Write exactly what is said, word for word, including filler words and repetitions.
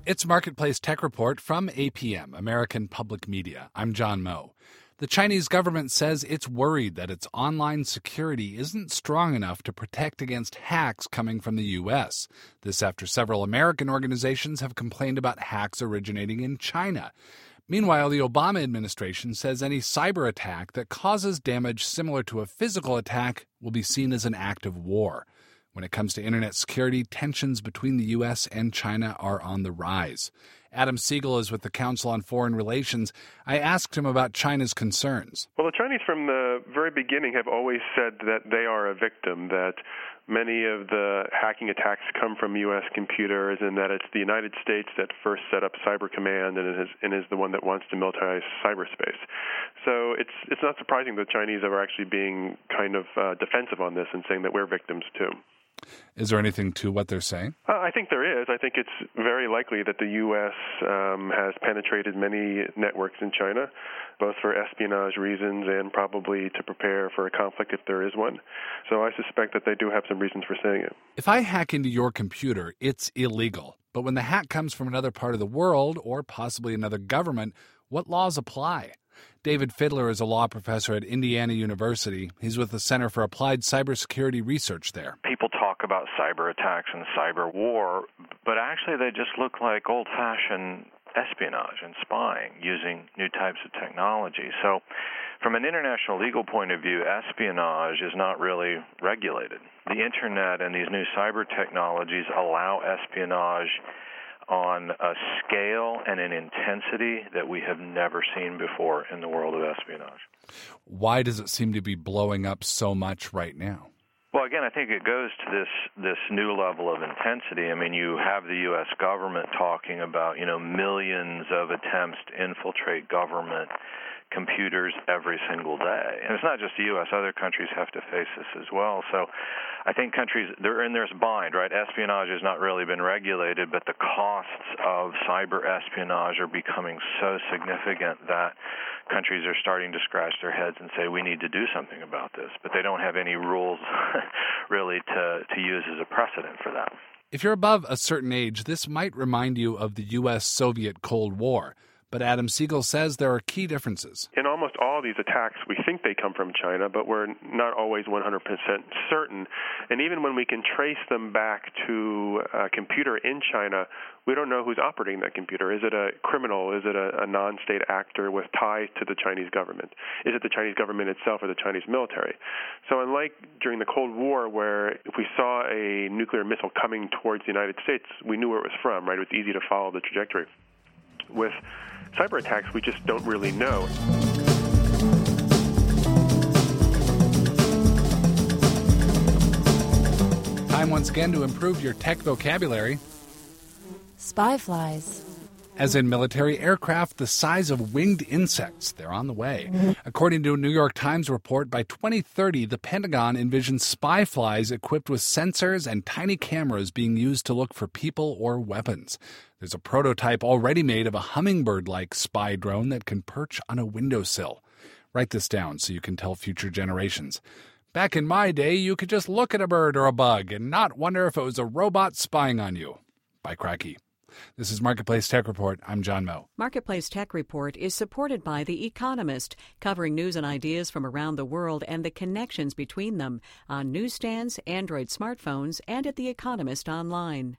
It's Marketplace Tech Report from A P M, American Public Media. I'm John Moe. The Chinese government says it's worried that its online security isn't strong enough to protect against hacks coming from the U S. This after several American organizations have complained about hacks originating in China. Meanwhile, the Obama administration says any cyber attack that causes damage similar to a physical attack will be seen as an act of war. When it comes to internet security, tensions between the U S and China are on the rise. Adam Siegel is with the Council on Foreign Relations. I asked him about China's concerns. Well, the Chinese from the very beginning have always said that they are a victim, that many of the hacking attacks come from U S computers, and that it's the United States that first set up Cyber Command and is, and is the one that wants to militarize cyberspace. So it's it's not surprising the Chinese are actually being kind of uh, defensive on this and saying that we're victims too. Is there anything to what they're saying? Uh, I think there is. I think it's very likely that the U S um, has penetrated many networks in China, both for espionage reasons and probably to prepare for a conflict if there is one. So I suspect that they do have some reasons for saying it. If I hack into your computer, it's illegal. But when the hack comes from another part of the world or possibly another government, what laws apply? David Fidler is a law professor at Indiana University. He's with the Center for Applied Cybersecurity Research there. People talk about cyber attacks and cyber war, but actually they just look like old-fashioned espionage and spying using new types of technology. So from an international legal point of view, espionage is not really regulated. The Internet and these new cyber technologies allow espionage on a scale and an intensity that we have never seen before in the world of espionage. Why does it seem to be blowing up so much right now? Well, again, I think it goes to this this new level of intensity. I mean, you have the U S government talking about, you know, millions of attempts to infiltrate government computers every single day. And it's not just the U S. Other countries have to face this as well. So I think countries, they're in this bind, right? Espionage has not really been regulated, but the costs of cyber espionage are becoming so significant that countries are starting to scratch their heads and say, we need to do something about this. But they don't have any rules really to, to use as a precedent for that. If you're above a certain age, this might remind you of the U S Soviet Cold War. But Adam Siegel says there are key differences. In almost all these attacks, we think they come from China, but we're not always one hundred percent certain. And even when we can trace them back to a computer in China, we don't know who's operating that computer. Is it a criminal? Is it a, a non-state actor with ties to the Chinese government? Is it the Chinese government itself or the Chinese military? So unlike during the Cold War, where if we saw a nuclear missile coming towards the United States, we knew where it was from, right? It was easy to follow the trajectory. With cyber attacks, we just don't really know. Time once again to improve your tech vocabulary. Spy flies. As in military aircraft the size of winged insects. They're on the way. According to a New York Times report, by twenty thirty, the Pentagon envisions spy flies equipped with sensors and tiny cameras being used to look for people or weapons. There's a prototype already made of a hummingbird-like spy drone that can perch on a windowsill. Write this down so you can tell future generations. Back in my day, you could just look at a bird or a bug and not wonder if it was a robot spying on you. Bye, cracky. This is Marketplace Tech Report. I'm John Moe. Marketplace Tech Report is supported by The Economist, covering news and ideas from around the world and the connections between them on newsstands, Android smartphones, and at The Economist online.